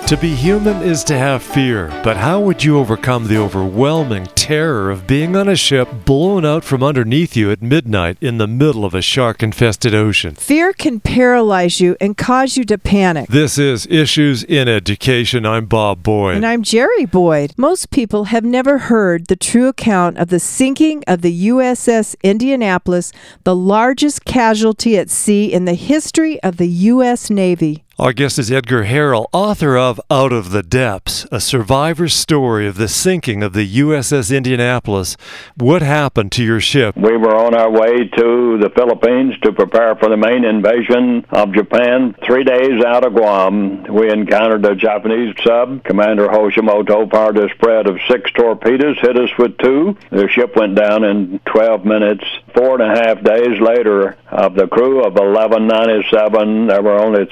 To be human is to have fear, but how would you overcome the overwhelming terror of being on a ship blown out from underneath you at midnight in the middle of a shark-infested ocean? Fear can paralyze you and cause you to panic. This is Issues in Education. I'm Bob Boyd. And I'm Jerry Boyd. Most people have never heard the true account of the sinking of the USS Indianapolis, the largest casualty at sea in the history of the U.S. Navy. Our guest is Edgar Harrell, author of Out of the Depths, a survivor's story of the sinking of the USS Indianapolis. What happened to your ship? We were on our way to the Philippines to prepare for the main invasion of Japan. 3 days out of Guam, we encountered a Japanese sub. Commander Hoshimoto fired a spread of 6 torpedoes, hit us with 2. The ship went down in 12 minutes. 4.5 days later, of the crew of 1197, there were only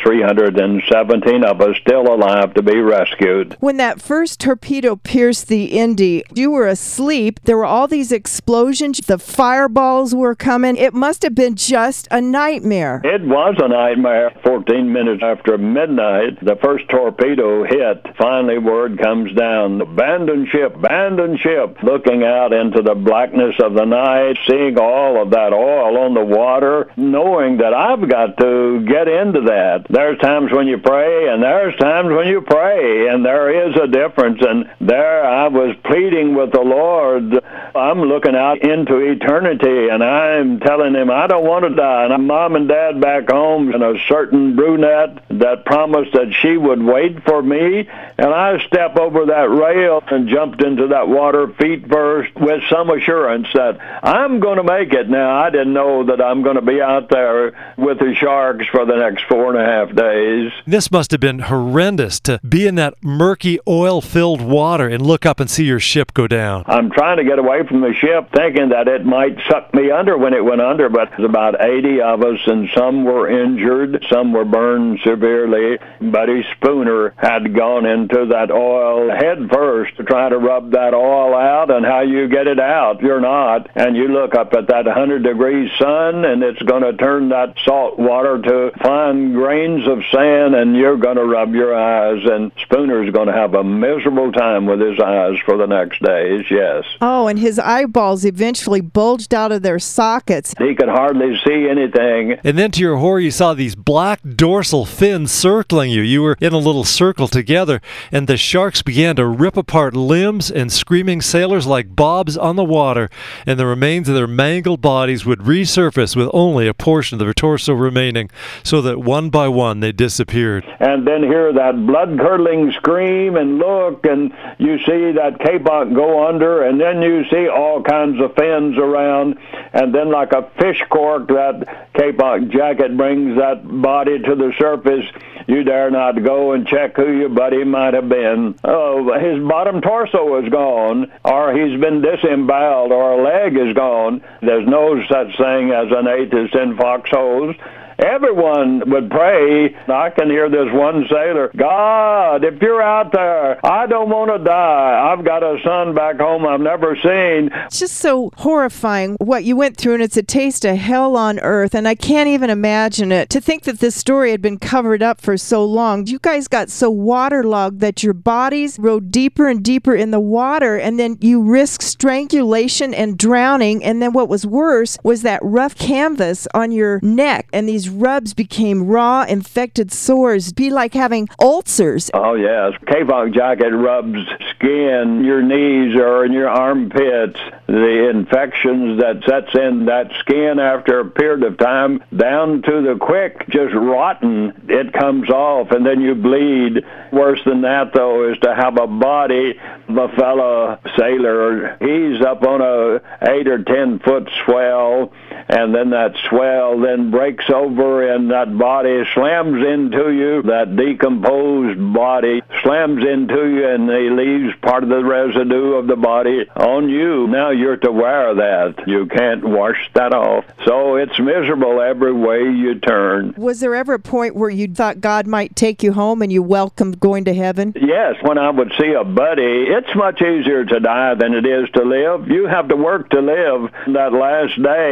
317 of us still alive to be rescued. When that first torpedo pierced the Indy, you were asleep. There were all these explosions. The fireballs were coming. It must have been just a nightmare. It was a nightmare. 14 minutes after midnight, the first torpedo hit. Finally, word comes down, abandon ship, abandon ship. Looking out into the blackness of the night, seeing all of that oil on the water, knowing that I've got to get into that. There's times when you pray, and there's times when you pray, and there is a difference. And there I was pleading with the Lord. I'm looking out into eternity, and I'm telling him I don't want to die. And Mom and Dad back home, and a certain brunette that promised that she would wait for me. And I stepped over that rail and jumped into that water feet first with some assurance that I'm going to make it. Now, I didn't know that I'm going to be out there with the sharks for the next 4.5 days. This must have been horrendous to be in that murky, oil-filled water and look up and see your ship go down. I'm trying to get away from the ship, thinking that it might suck me under when it went under, but there's about 80 of us, and some were injured, some were burned severely. Buddy Spooner had gone into that oil head first to try to rub that oil out, and how you get it out, you're not. And you look up at that 100-degree sun, and it's going to turn that salt water to fine grains of sand, and you're going to rub your eyes, and Spooner's going to have a miserable time with his eyes for the next days, yes. Oh, and his eyeballs eventually bulged out of their sockets. He could hardly see anything. And then to your horror, you saw these black dorsal fins circling you. You were in a little circle together, and the sharks began to rip apart limbs and screaming sailors like bobs on the water, and the remains of their mangled bodies would resurface with only a portion of their torso remaining, so that one by one they disappeared. And then hear that blood-curdling scream and look, and you see that Kapok go under, and then you see all kinds of fins around, and then like a fish cork, that Kapok jacket brings that body to the surface. You dare not go and check who your buddy might have been. Oh, his bottom torso is gone, or he's been disemboweled, or a leg is gone. There's no such thing as an atheist in foxholes. Everyone would pray. I can hear this one sailor, God, if you're out there, I don't want to die. I've got a son back home I've never seen. It's just so horrifying what you went through, and it's a taste of hell on earth, and I can't even imagine it. To think that this story had been covered up for so long. You guys got so waterlogged that your bodies rode deeper and deeper in the water, and then you risked strangulation and drowning, and then what was worse was that rough canvas on your neck, and these rubs became raw, infected sores. Be like having ulcers. Oh, yes. Kapok jacket rubs skin, your knees or in your armpits. The infections that sets in that skin after a period of time, down to the quick, just rotten, it comes off, and then you bleed. Worse than that, though, is to have a body of a fellow sailor. He's up on a 8 or 10 foot swell, and then that swell then breaks over, and that body slams into you. That decomposed body slams into you, and he leaves part of the residue of the body on you. Now you're to wear that. You can't wash that off. So it's miserable every way you turn. Was there ever a point where you thought God might take you home and you welcomed going to heaven? Yes, when I would see a buddy, it's much easier to die than it is to live. You have to work to live. That last day, seeing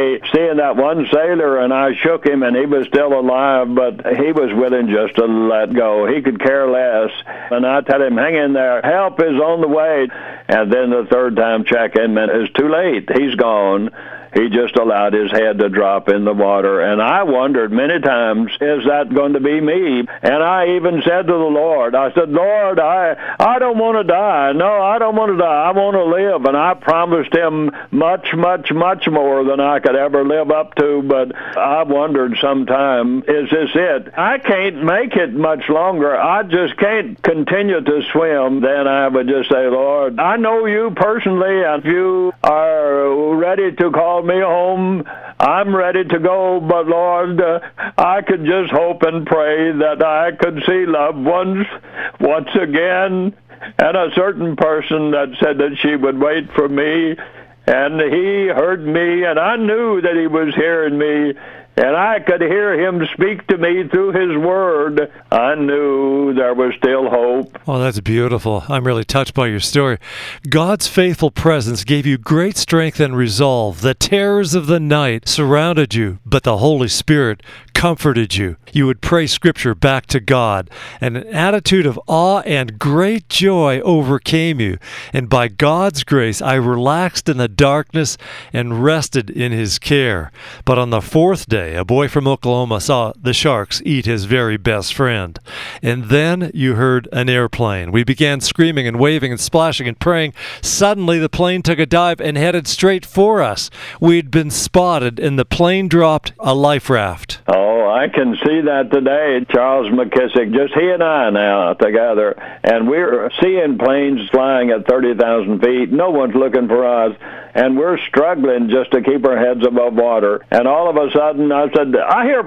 and that one sailor, and I shook him, and he was still alive, but he was willing just to let go. He could care less. And I tell him, hang in there. Help is on the way. And then the third time check-in meant it's too late. He's gone. He just allowed his head to drop in the water. And I wondered many times, is that going to be me? And I even said to the Lord, I said, Lord, I don't want to die. No, I don't want to die. I want to live. And I promised him much, much, much more than I could ever live up to. But I wondered sometime, is this it? I can't make it much longer. I just can't continue to swim. Then I would just say, Lord, I know you personally, and if you are ready to call me home, I'm ready to go, but Lord, I could just hope and pray that I could see loved ones once again, and a certain person that said that she would wait for me, and he heard me, and I knew that he was hearing me, and I could hear him speak to me through his word. I knew there was still hope. Oh, that's beautiful. I'm really touched by your story. God's faithful presence gave you great strength and resolve. The terrors of the night surrounded you, but the Holy Spirit comforted you. You would pray Scripture back to God, and an attitude of awe and great joy overcame you. And by God's grace, I relaxed in the darkness and rested in His care. But on the fourth day, a boy from Oklahoma saw the sharks eat his very best friend. And then you heard an airplane. We began screaming and waving and splashing and praying. Suddenly, the plane took a dive and headed straight for us. We'd been spotted, and the plane dropped a life raft. Oh, I can see that today. Charles McKissick, just he and I now together, and we're seeing planes flying at 30,000 feet. No one's looking for us, and we're struggling just to keep our heads above water. And all of a sudden, I said, I hear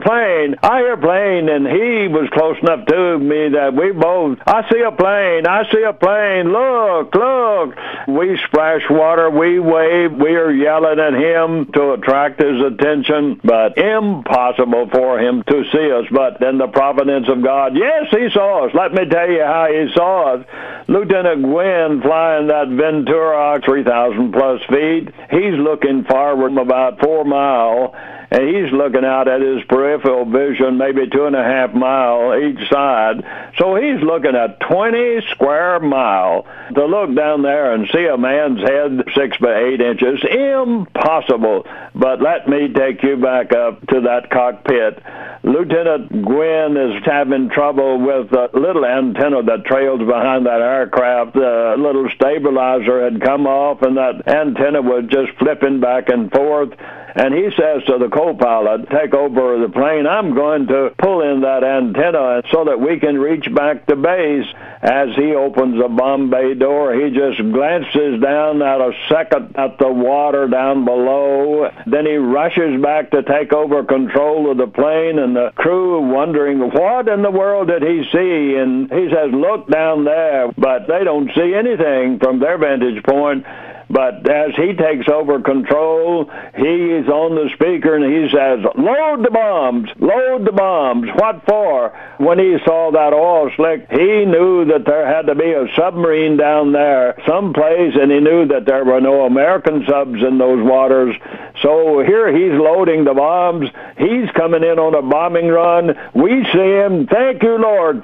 a plane, and he was close enough to me that we both, I see a plane, look. We splash water, we wave, we are yelling at him to attract his attention, but impossible for him to see us. But then the providence of God, yes, he saw us. Let me tell you how he saw us. Lieutenant Gwynn flying that Ventura 3,000 plus feet, he's looking forward about 4 miles, and he's looking out at his peripheral vision, maybe 2.5 miles each side. So he's looking at 20 square miles. To look down there and see a man's head 6 by 8 inches, impossible. But let me take you back up to that cockpit. Lieutenant Gwynn is having trouble with the little antenna that trails behind that aircraft. The little stabilizer had come off, and that antenna was just flipping back and forth. And he says to the co-pilot, take over the plane, I'm going to pull in that antenna so that we can reach back to base. As he opens the bomb bay door, he just glances down at a second at the water down below. Then he rushes back to take over control of the plane, and the crew wondering, what in the world did he see? And he says, look down there. But they don't see anything from their vantage point. But as he takes over control, he is on the speaker and he says, load the bombs. What for? When he saw that oil slick, he knew that there had to be a submarine down there someplace, and he knew that there were no American subs in those waters. So here he's loading the bombs. He's coming in on a bombing run. We see him. Thank you, Lord.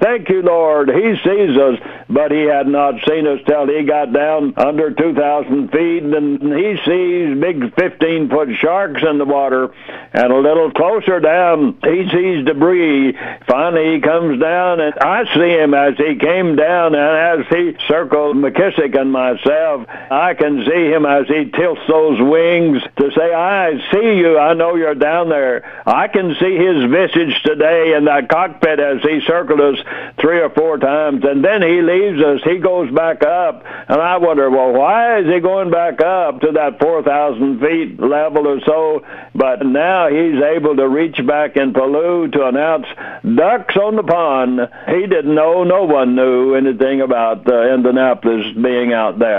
He sees us, but he had not seen us till he got down under 2,000 feet, and he sees big 15-foot sharks in the water, and a little closer down, he sees debris. Finally, he comes down, and I see him as he came down, and as he circled McKissick and myself, I can see him as he tilts those wings to say, I see you. I know you're down there. I can see his visage today in that cockpit as he circled us 3 or 4 times, and then he leaves us. He goes back up, and I wonder, well, why is he going back up to that 4,000 feet level or so? But now he's able to reach back in Palau to announce ducks on the pond. He didn't know, no one knew anything about Indianapolis being out there.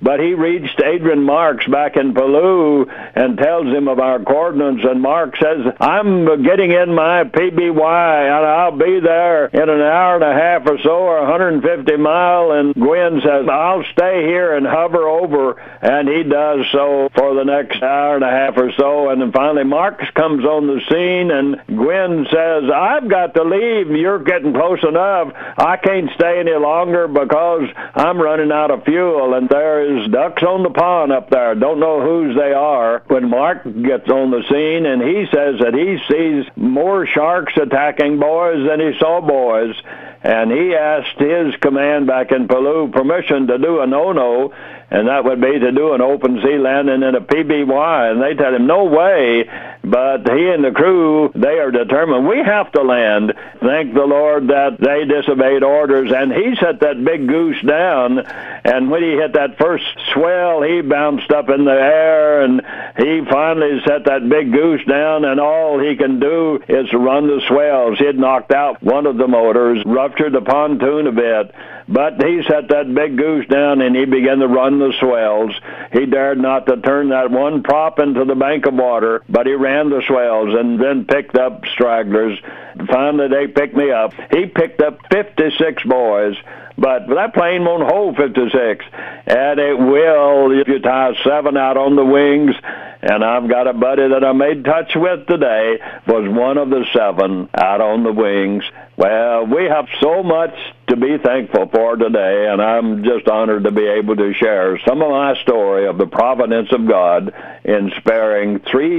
But he reached Adrian Marks back in Paloux and tells him of our coordinates, and Mark says, I'm getting in my PBY, and I'll be there in an hour and a half or so, or 150 mile, and Gwynn says, I'll stay here and hover over, and he does so for the next hour and a half or so, and then finally Marks comes on the scene, and Gwynn says, I've got to leave, you're getting close enough, I can't stay any longer because I'm running out of fuel, and there is ducks on the pond up there, don't know whose they are. When Mark gets on the scene, and he says that he sees more sharks attacking boys than he saw boys, and he asked his command back in Paloux permission to do a no-no, and that would be to do an open sea landing in a PBY, and they tell him, no way, but he and the crew, they are determined, we have to land. Thank the Lord that they disobeyed orders, and he set that big goose down, and when he hit that first swell, he bounced up in the air, and he finally set that big goose down, and all he can do is run the swells. He had knocked out one of the motors, ruptured the pontoon a bit, but he set that big goose down, and he began to run the swells. He dared not to turn that one prop into the bank of water, but he ran the swells and then picked up stragglers. Finally, they picked me up. He picked up 56 boys, but that plane won't hold 56, and it will if you tie 7 out on the wings. And I've got a buddy that I made touch with today, was one of the 7 out on the wings. Well, we have so much to be thankful for today, and I'm just honored to be able to share some of my story of the providence of God in sparing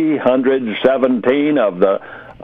317 of the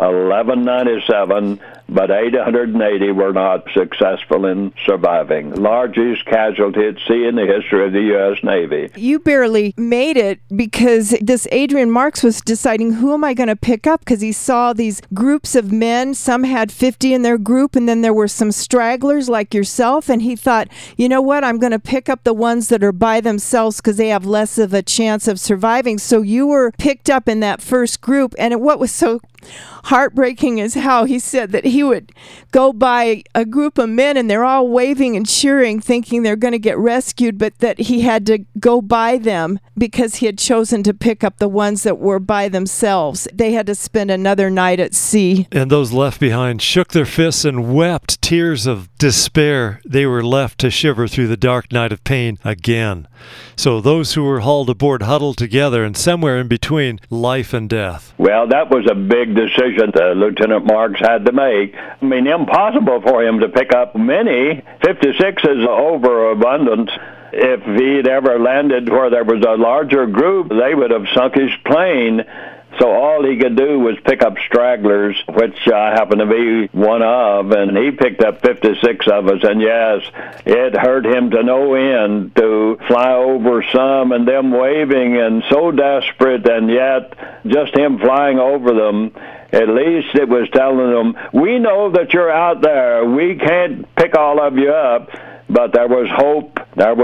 1197, but 880 were not successful in surviving. Largest casualty at sea in the history of the U.S. Navy. You barely made it because this Adrian Marks was deciding, who am I going to pick up? Because he saw these groups of men. Some had 50 in their group, and then there were some stragglers like yourself, and he thought, you know what, I'm going to pick up the ones that are by themselves because they have less of a chance of surviving. So you were picked up in that first group, and what was so heartbreaking is how he said that he would go by a group of men and they're all waving and cheering, thinking they're going to get rescued, but that he had to go by them because he had chosen to pick up the ones that were by themselves. They had to spend another night at sea. And those left behind shook their fists and wept tears of despair. They were left to shiver through the dark night of pain again. So those who were hauled aboard huddled together, and somewhere in between, life and death. Well, that was a big decision that Lieutenant Marks had to make. I mean, impossible for him to pick up many. 56 is overabundance. If he'd ever landed where there was a larger group, they would have sunk his plane. So all he could do was pick up stragglers, which I happen to be one of, and he picked up 56 of us, and yes, it hurt him to no end to fly over some and them waving and so desperate, and yet just him flying over them, at least it was telling them, we know that you're out there, we can't pick all of you up. But there was hope,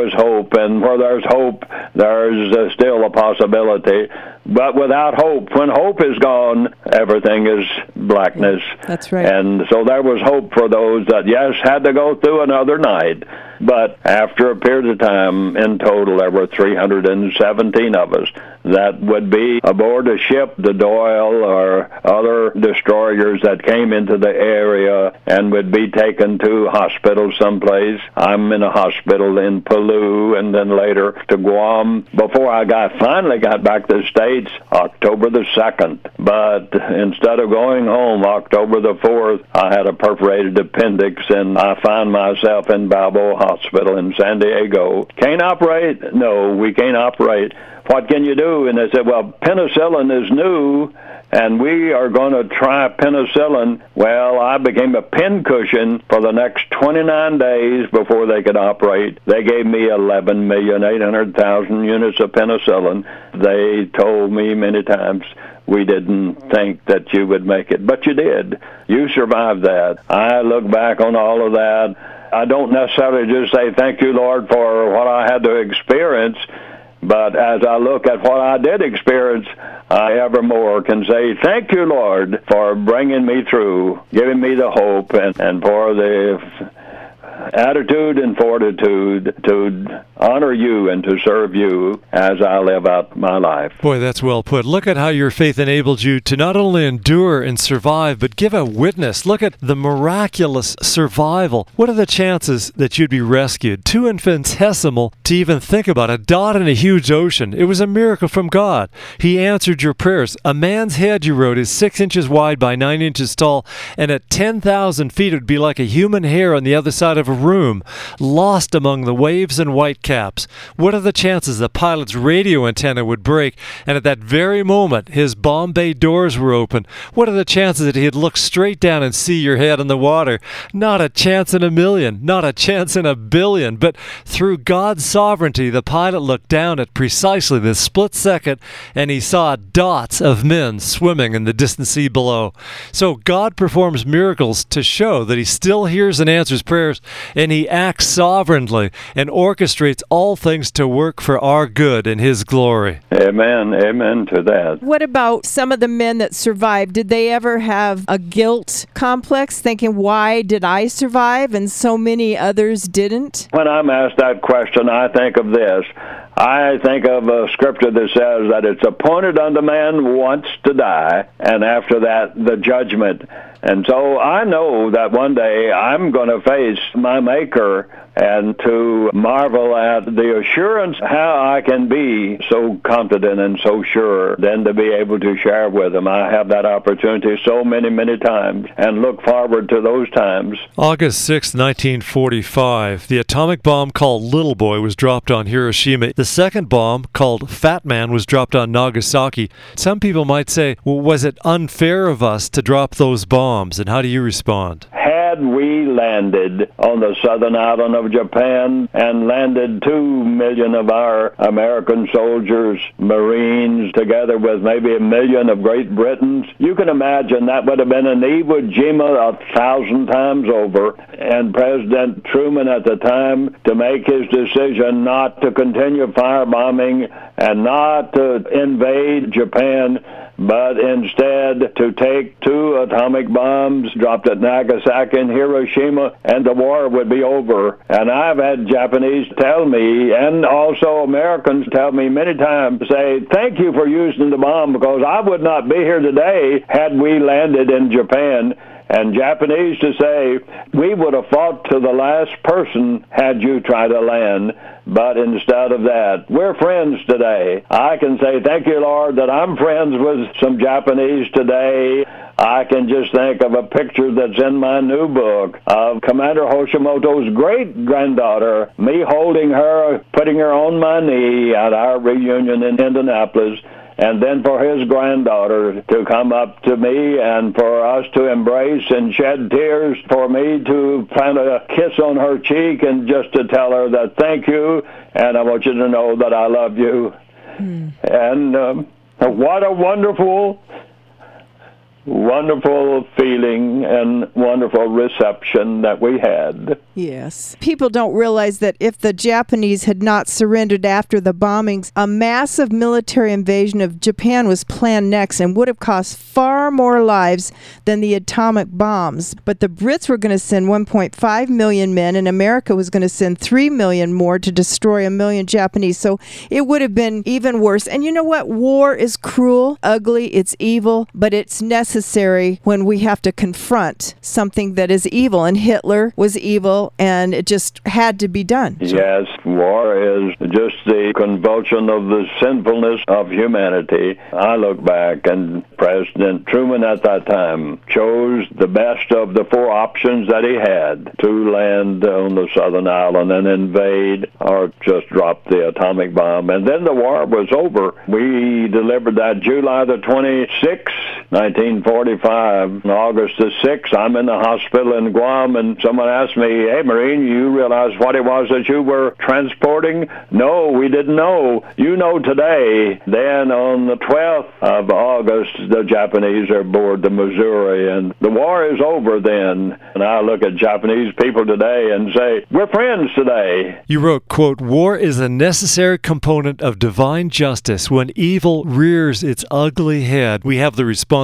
and where there's hope, there's still a possibility. But without hope, when hope is gone, everything is blackness. That's right. And so there was hope for those that, yes, had to go through another night. But after a period of time, in total, there were 317 of us that would be aboard a ship, the Doyle or other destroyers that came into the area and would be taken to hospital someplace. I'm in a hospital in Paloux and then later to Guam before I finally got back to the States October the 2nd. But instead of going home October the 4th, I had a perforated appendix and I found myself in Balboa Hospital in San Diego. Can't operate? No, we can't operate. What can you do? And they said, well, penicillin is new, and we are going to try penicillin. Well, I became a pincushion for the next 29 days before they could operate. They gave me 11,800,000 units of penicillin. They told me many times, we didn't think that you would make it, but you did. You survived that. I look back on all of that. I don't necessarily just say, thank you, Lord, for what I had to experience, but as I look at what I did experience, I evermore can say, thank you, Lord, for bringing me through, giving me the hope, and for the attitude and fortitude to honor you and to serve you as I live out my life. Boy, that's well put. Look at how your faith enabled you to not only endure and survive, but give a witness. Look at the miraculous survival. What are the chances that you'd be rescued? Too infinitesimal to even think about. A dot in a huge ocean. It was a miracle from God. He answered your prayers. A man's head, you wrote, is 6 inches wide by 9 inches tall, and at 10,000 feet it would be like a human hair on the other side of a room, lost among the waves and whitecaps. What are the chances the pilot's radio antenna would break, and at that very moment his bomb bay doors were open? What are the chances that he'd look straight down and see your head in the water? Not a chance in a million, not a chance in a billion. But through God's sovereignty, the pilot looked down at precisely this split second, and he saw dots of men swimming in the distant sea below. So God performs miracles to show that he still hears and answers prayers, and he acts sovereignly and orchestrates all things to work for our good in his glory. Amen. Amen to that. What about some of the men that survived? Did they ever have a guilt complex, thinking, why did I survive and so many others didn't? When I'm asked that question, I think of this. I think of a scripture that says that it's appointed unto man once to die, and after that, the judgment. And so I know that one day I'm going to face my Maker, and to marvel at the assurance how I can be so confident and so sure, then to be able to share with him. I have that opportunity so many, many times and look forward to those times. August 6, 1945, the atomic bomb called Little Boy was dropped on Hiroshima. The second bomb, called Fat Man, was dropped on Nagasaki. Some people might say, well, was it unfair of us to drop those bombs? And how do you respond? Had we landed on the southern island of Japan and landed 2 million of our American soldiers, Marines, together with maybe 1 million of Great Britons, you can imagine that would have been an Iwo Jima 1,000 times over. And President Truman at the time, to make his decision not to continue firebombing and not to invade Japan, but instead to take 2 atomic bombs dropped at Nagasaki and Hiroshima, and the war would be over. And I've had Japanese tell me, and also Americans tell me many times, say, thank you for using the bomb, because I would not be here today had we landed in Japan. And Japanese to say, we would have fought to the last person had you tried to land. But instead of that, we're friends today. I can say, thank you, Lord, that I'm friends with some Japanese today. I can just think of a picture that's in my new book of Commander Hoshimoto's great-granddaughter, me holding her, putting her on my knee at our reunion in Indianapolis, and then for his granddaughter to come up to me and for us to embrace and shed tears, for me to plant a kiss on her cheek and just to tell her that thank you, and I want you to know that I love you. And what a wonderful feeling and wonderful reception that we had. Yes. People don't realize that if the Japanese had not surrendered after the bombings, a massive military invasion of Japan was planned next and would have cost far more lives than the atomic bombs. But the Brits were going to send 1.5 million men, and America was going to send 3 million more to destroy 1 million Japanese. So it would have been even worse. And you know what? War is cruel, ugly, it's evil, but it's necessary when we have to confront something that is evil. And Hitler was evil, and it just had to be done. Yes, war is just the convulsion of the sinfulness of humanity. I look back, and President Truman at that time chose the best of the 4 options that he had to land on the southern island and invade or just drop the atomic bomb. And then the war was over. We delivered that July the 26th, 1945. On August the 6th, I'm in the hospital in Guam, and someone asked me, hey, Marine, you realize what it was that you were transporting? No, we didn't know. You know today. Then on the 12th of August, the Japanese are aboard the Missouri, and the war is over then. And I look at Japanese people today and say, we're friends today. You wrote, quote, war is a necessary component of divine justice. When evil rears its ugly head, we have the responsibility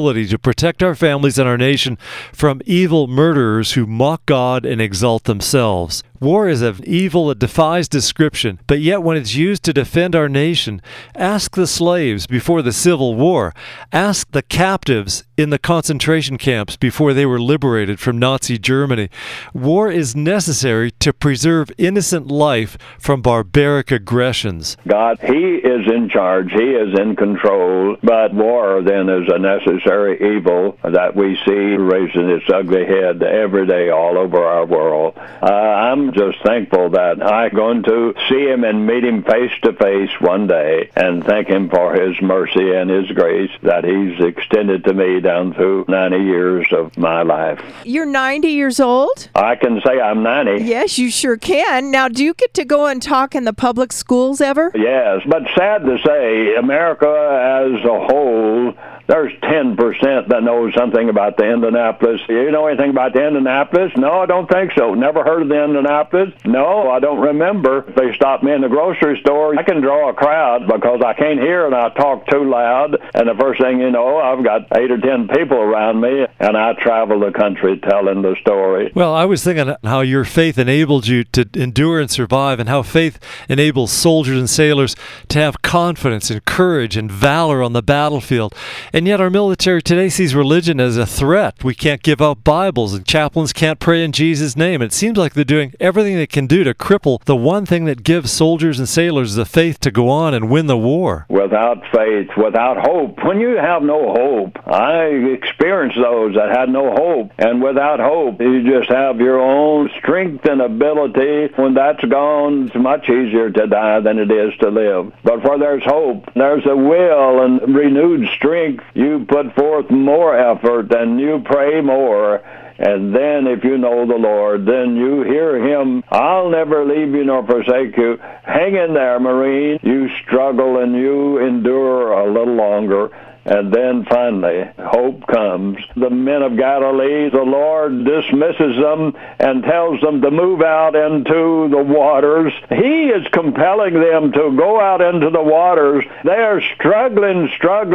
responsibility to protect our families and our nation from evil murderers who mock God and exalt themselves. War is an evil that defies description, but yet when it's used to defend our nation, ask the slaves before the Civil War. Ask the captives in the concentration camps before they were liberated from Nazi Germany. War is necessary to preserve innocent life from barbaric aggressions. God, He is in charge. He is in control. But war then is a necessary evil that we see raising its ugly head every day all over our world. I'm just thankful that I'm going to see Him and meet Him face to face one day and thank Him for His mercy and His grace that He's extended to me down through 90 years of my life. You're 90 years old? I can say I'm 90. Yes, you sure can. Now, do you get to go and talk in the public schools ever? Yes, but sad to say, America as a whole, there's 10% that knows something about the Indianapolis. You know anything about the Indianapolis? No, I don't think so. Never heard of the Indianapolis? No, I don't remember. If they stop me in the grocery store, I can draw a crowd because I can't hear and I talk too loud. And the first thing you know, I've got 8 or 10 people around me, and I travel the country telling the story. Well, I was thinking how your faith enabled you to endure and survive, and how faith enables soldiers and sailors to have confidence and courage and valor on the battlefield. And yet our military today sees religion as a threat. We can't give out Bibles, and chaplains can't pray in Jesus' name. It seems like they're doing everything they can do to cripple the one thing that gives soldiers and sailors the faith to go on and win the war. Without faith, without hope. When you have no hope, I experienced those that had no hope. And without hope, you just have your own strength and ability. When that's gone, it's much easier to die than it is to live. But where there's hope, there's a will and renewed strength. You put forth more effort and you pray more. And then if you know the Lord, then you hear Him, I'll never leave you nor forsake you. Hang in there, Marine. You struggle and you endure a little longer. And then finally, hope comes. The men of Galilee, the Lord dismisses them and tells them to move out into the waters. He is compelling them to go out into the waters. They are struggling,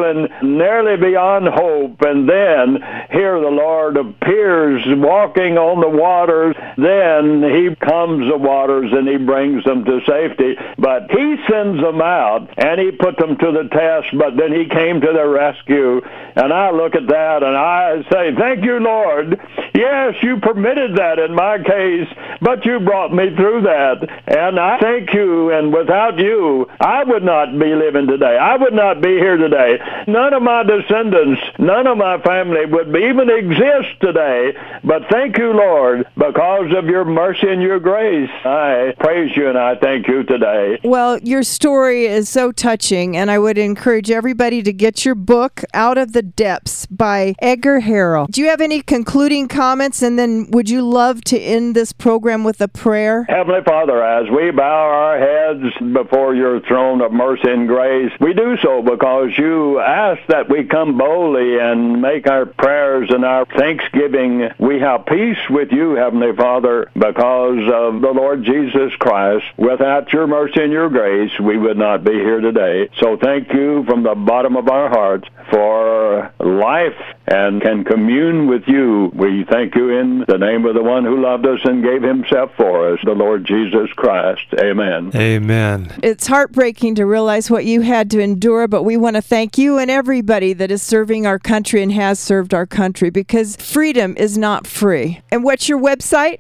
nearly beyond hope. And then here the Lord appears walking on the waters. Then He calms the waters and He brings them to safety. But He sends them out and He put them to the test, but then He came to their rescue. And I look at that and I say, thank you, Lord. Yes, you permitted that in my case, but you brought me through that. And I thank you, and without you, I would not be living today. I would not be here today. None of my descendants, none of my family would even exist today. But thank you, Lord, because of your mercy and your grace. I praise you and I thank you today. Well, your story is so touching, and I would encourage everybody to get your book, Out of the Depths, by Edgar Harrell. Do you have any concluding comments, and then would you love to end this program with a prayer? Heavenly Father, as we bow our heads before your throne of mercy and grace, we do so because you ask that we come boldly and make our prayers and our thanksgiving. We have peace with you, Heavenly Father, because of the Lord Jesus Christ. Without your mercy and your grace, we would not be here today. So thank you from the bottom of our hearts for life and can commune with you. We thank you in the name of the one who loved us and gave himself for us, the Lord Jesus Christ. Amen. Amen. It's heartbreaking to realize what you had to endure, but we want to thank you and everybody that is serving our country and has served our country, because freedom is not free. And what's your website?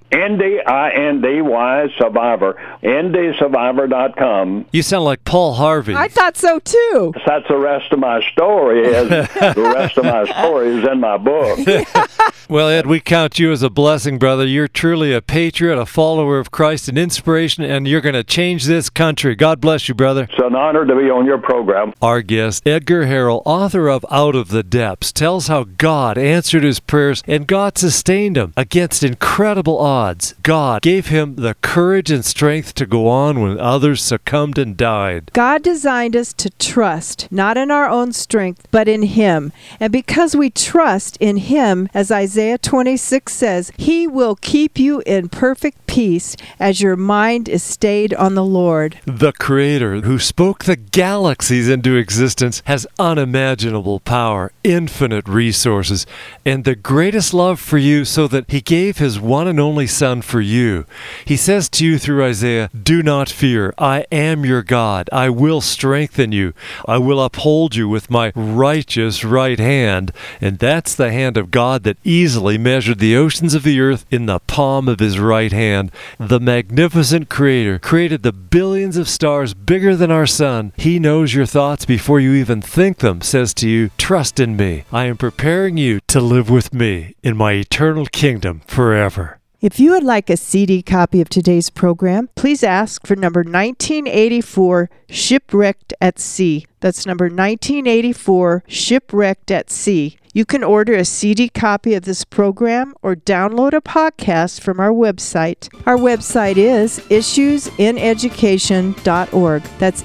Indy Survivor. IndySurvivor.com. You sound like Paul Harvey. I thought so too. That's the rest of my story. The rest of my story is in my book. Well, Ed, we count you as a blessing, brother. You're truly a patriot, a follower of Christ, an inspiration, and you're going to change this country. God bless you, brother. It's an honor to be on your program. Our guest, Edgar Harrell, author of Out of the Depths, tells how God answered his prayers and God sustained him against incredible odds. God gave him the courage and strength to go on when others succumbed and died. God designed us to trust, not in our own strength, but in Him. And because we trust in Him, as Isaiah 26 says, He will keep you in perfect peace as your mind is stayed on the Lord. The Creator who spoke the galaxies into existence has unimaginable power, infinite resources, and the greatest love for you, so that He gave His one and only Son for you. He says to you through Isaiah, "Do not fear. I am your God. I will strengthen you. I will uphold you with my righteous right hand." And that's the hand of God that easily measured the oceans of the earth in the palm of His right hand. The magnificent Creator created the billions of stars bigger than our sun. He knows your thoughts before you even think them, says to you, "Trust in me. I am preparing you to live with me in my eternal kingdom forever." If you would like a CD copy of today's program, please ask for number 1984, Shipwrecked at Sea. That's number 1984, Shipwrecked at Sea. You can order a CD copy of this program or download a podcast from our website. Our website is issuesineducation.org. That's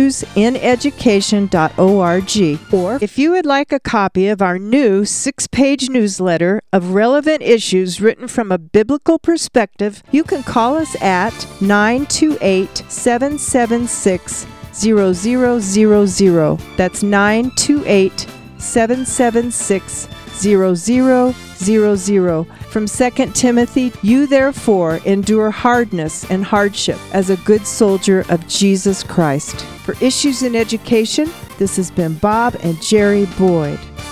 issuesineducation.org. Or if you would like a copy of our new 6-page newsletter of relevant issues written from a biblical perspective, you can call us at 928-776-0000. That's 928-776-0000. From 2 Timothy, you therefore endure hardness and hardship as a good soldier of Jesus Christ. For Issues in Education, this has been Bob and Jerry Boyd.